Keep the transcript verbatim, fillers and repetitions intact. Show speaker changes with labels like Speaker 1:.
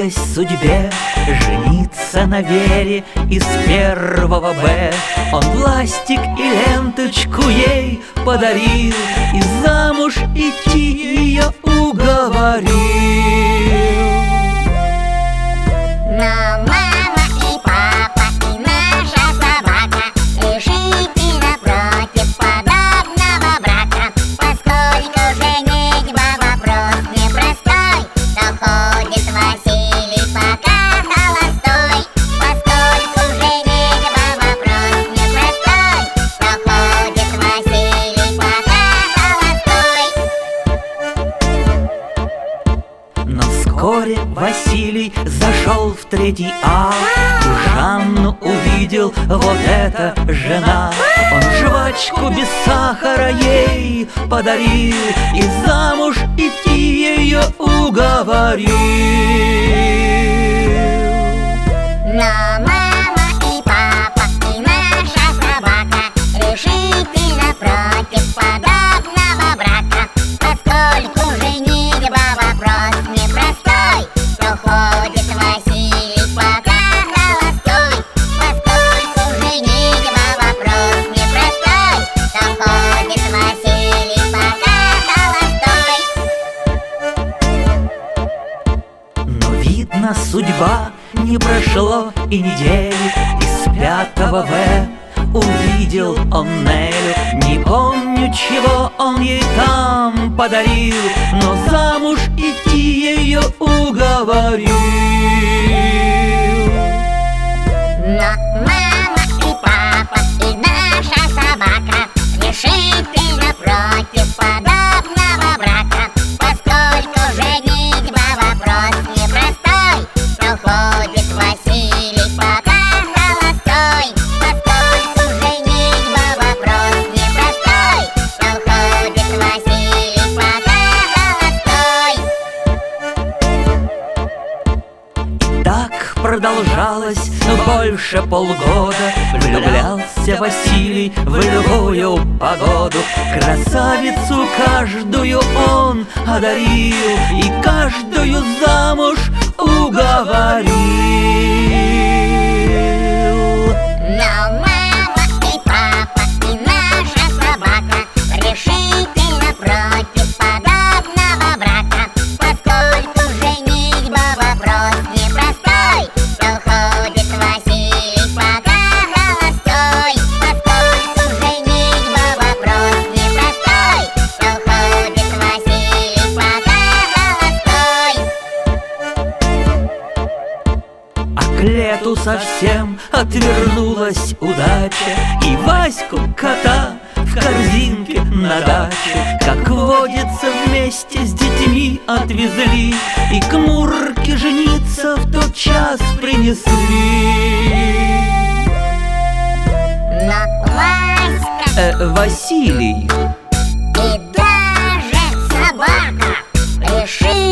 Speaker 1: радуясь судьбе, жениться на Вере из первого Б. Он ластик и ленточку ей подарил, и замуж идти ее уговорил.
Speaker 2: Но мама и папа и наша собака решили напротив подобного брака. Поскольку женитьба вопрос непростой, то ходит Василий пока холостой. Поскольку женитьба вопрос непростой, то ходит Василий пока холостой.
Speaker 1: Но вскоре Василий зашел в третий А, и Жанну увидел, вот эта жена. Он жвачку без сахара ей подарил, и замуж идти ее уговорил.
Speaker 2: Но мама и папа и наша собака решили напротив подобного брака. Поскольку женитьба вопрос непростой, то ходит Василий пока холостой. Поскольку женитьба вопрос непростой, то ходит Василий пока холостой.
Speaker 1: Но видно, судьба не прошло и недели, из пятого В увидел он Нелю. Не помню, чего он ей там подарил, но замуж идти ее уговорил.
Speaker 2: Но мама и папа и наша собака решили напротив подобного брака. Поскольку женитьба вопрос непростой, то ходит Василий пока холостой. Поскольку женитьба вопрос непростой, то ходит Василий пока холостой.
Speaker 1: Так продолжалось больше полгода. Влюблялся Василий в любую погоду. Красавицу каждую он одарил, и каждую замуж уговорил.
Speaker 2: Но мама и папа и наша собака решили напротив подобного брака. Поскольку женитьба вопрос непростой, то ходит Василий пока холостой. Поскольку женитьба вопрос непростой, то ходит Василий пока холостой.
Speaker 1: А к лету совсем отвернулась удача, и Ваську кота в корзинке на даче, как водится, вместе с детьми отвезли, и к Мурке жениться в тот час принесли.
Speaker 2: Но Васька
Speaker 1: Э, Василий
Speaker 2: и даже собака решили